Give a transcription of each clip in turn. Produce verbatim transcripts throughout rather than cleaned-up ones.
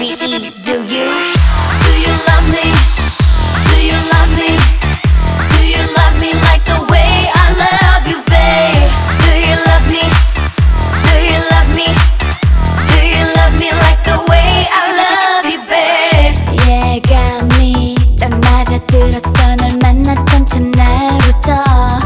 V E, do you? Do you love me? Do you love me? Do you love me like the way I love you, babe? Do you love me? Do you love me? Do you love me like the way I love you, babe? 예감이 딱 맞아들었어. 널 만났던 첫날부터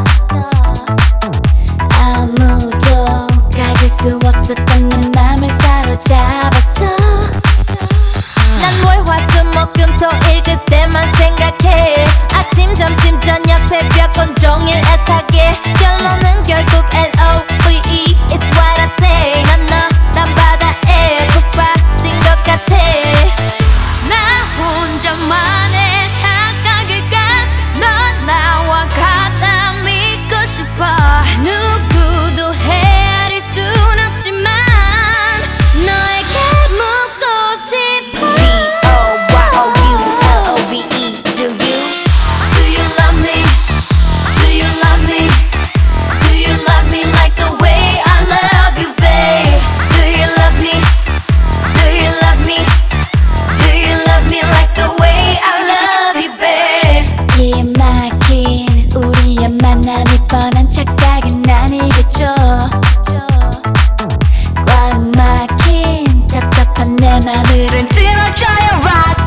아무도 가질 수 없었던 내 맘을 사로잡았어. 난 월, 화, 수, 목, 금, 토, 일 그때만 생각해. 아침, 점심, 저녁, 새벽 온종일 애타게. 결론은 결국 L O V E is what I say. 난 너, 난 바다에 푹 빠진 것 같아. 나 혼자만의 착각일까? 넌 나와 같아 믿고 싶어. 누구도 헤아릴 순 없지만 너에게 묻고 싶어. V O Y O U L O V E, do you? Do you love me? Do you love me? Do you love me like the way I love you, babe? Do you love me? Do you love me? Do you love me like the way I love you, babe? 기에 막힌 우리의 만남이 뻔한 착각은 아니겠죠. 꽉 막힌 답답한 내 맘을 흔들어줘요 rock